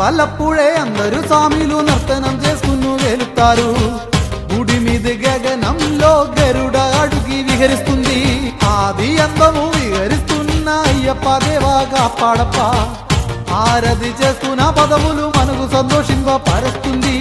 అంబలప్పుడే అందరూ స్వామిలు నర్తనం చేసుకుని వెలుతారు. గుడి మీద గగనంలో గరుడ అడుగి విహరిస్తుంది. ఆది అందము విహరిస్తున్న అయ్యప్ప దేవా కాపాడప్ప. ఆరది చేస్తున్న పదములు మనకు సంతోషింప పరుస్తుంది.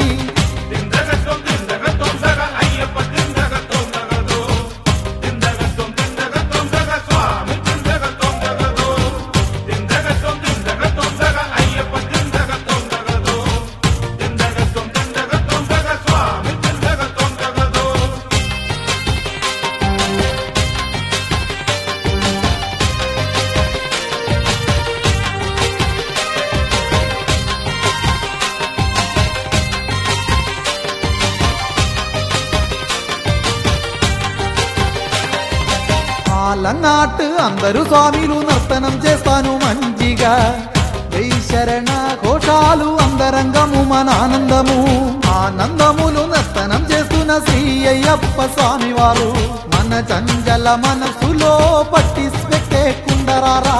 నాటు అందరూ స్వామిలు నర్తనం చేస్తాను మంచిగా. వెయ్యి శరణ కోశాలు అందరంగము మన ఆనందము. ఆనందములు నర్తనం చేస్తున్న శ్రీ అయ్యప్ప స్వామి వారు మన చంచల మనసులో పట్టి పెట్టేకుండరారా.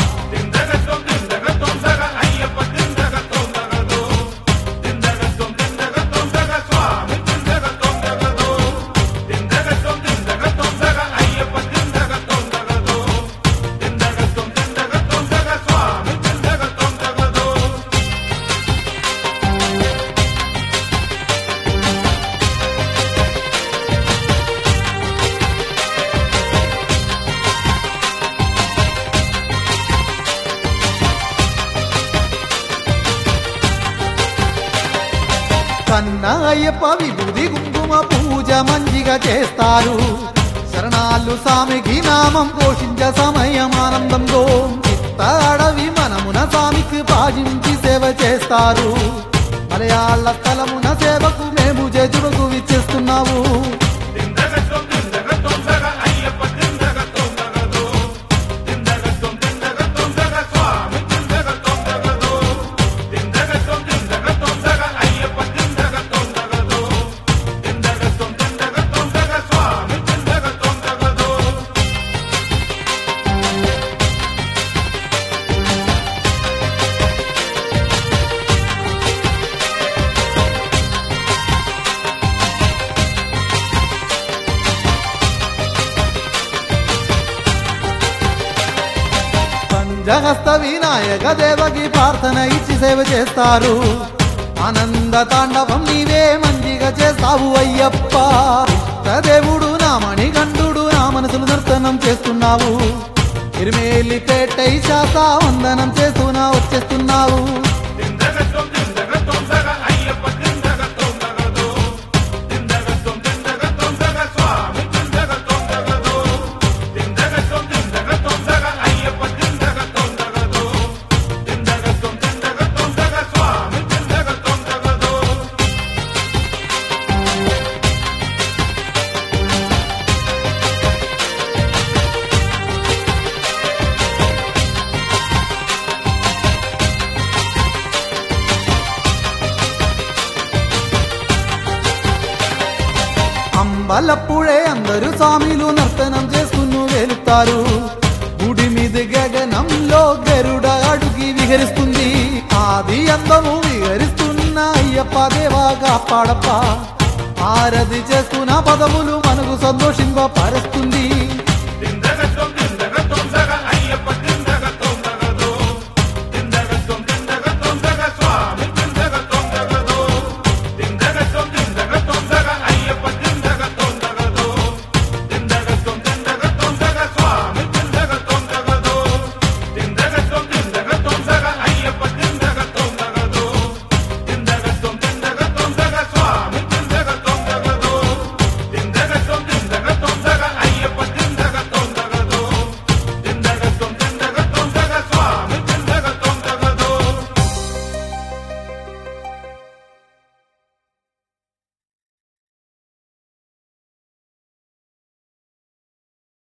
కన్న అయ్యప్ప విభూది కుంకుమ పూజ మంచిగా చేస్తారు. శరణాలు స్వామికి నామం ఘోషించ సమయం ఆనందంలో. చిత్త అడవి మనమున స్వామికి పాజించి సేవ చేస్తారు. మలయాళ స్థలమున సేవకు మేము జజుడుకు విచ్చేస్తున్నాము. పంచహస్త వినాయక దేవకి ప్రార్థన ఇచ్చి సేవ చేస్తారు. ఆనంద తాండవం నీవే మంచిగా చేస్తావు అయ్యప్ప. దేవుడు నా మణికంఠుడు నా మనసులు నర్తనం చేస్తున్నావు. ఇరిమేలిపేటై శాత వందనం చేస్తున్నా వచ్చేస్తున్నావు. అంబలప్పుడే అందరూ స్వామిలు నర్తనం చేసుకుని వెలుతారు. గుడి మీద గగనంలో గరుడ అడుగి విహరిస్తుంది. ఆది అందము విహరిస్తున్న అయ్యప్ప దేవా కాపాడప్ప. ఆరది చేస్తున్న పదములు మనకు సంతోషింప పరుస్తుంది.